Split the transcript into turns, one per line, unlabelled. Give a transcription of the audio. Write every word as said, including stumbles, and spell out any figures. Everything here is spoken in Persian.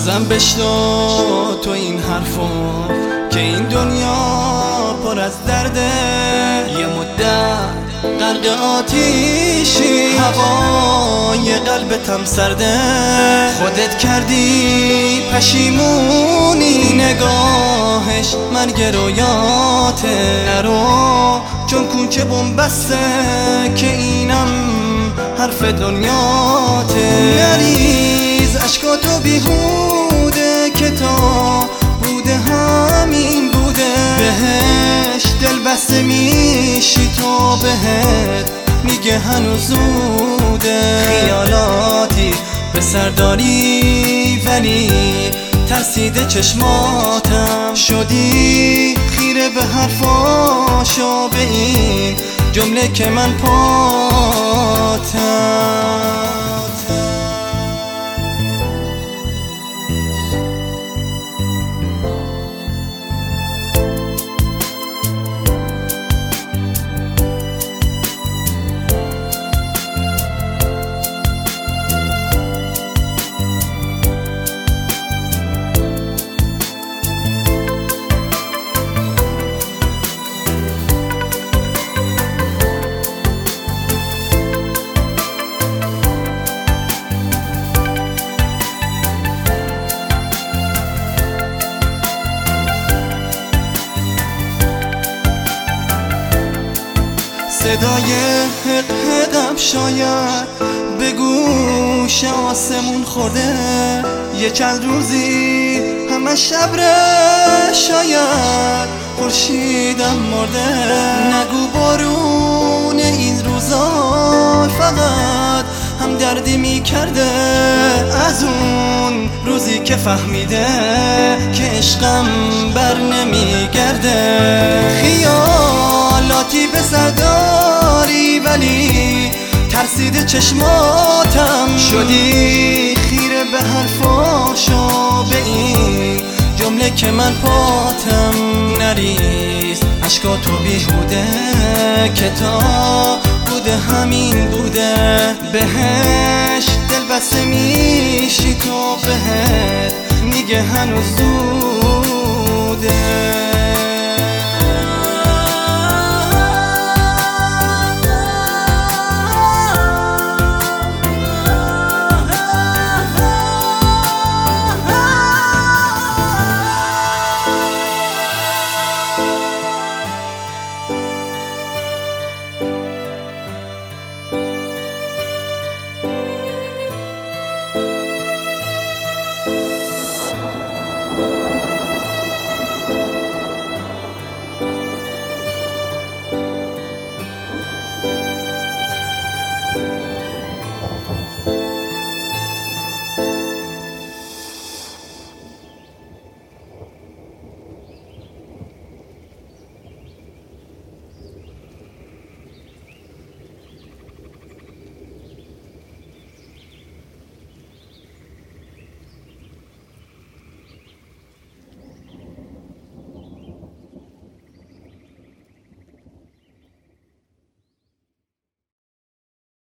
بازم بشنو تو این حرفو که این دنیا پر از درده. یه مدت غرق آتیشی، هوای قلبتم سرده. خودت کردی پشیمونی، نگاهش مرگ رویاته. نرو چون کوچه بومبسته که اینم حرف دنیاته. نریز عشقاتو بیهوده که تا بوده همین بوده. بهش دل بسته میشی تو، بهت میگه هنوز زوده. خیالاتی به سرداری ولی ترسیده چشماتم. شدی خیره به حرفاشو، به این جمله که من پاتم. صدای حق حقم شاید به گوش آسمون خورده. یه چند روزی همه شبره، شاید خورشیدم مرده. نگو بارون این روزا فقط هم دردی میکرده از اون روزی که فهمیده که عشقم بر نمیگرده. خیالاتی به سرداری ولی ترسیده چشماتم. شدی خیره به حرفاشو، به این جمله که من پاتم. نریز عشقاتو بیهوده که تا بوده همین بوده. بهش دل بسته میشی تو، بهت میگه هنوز زوده.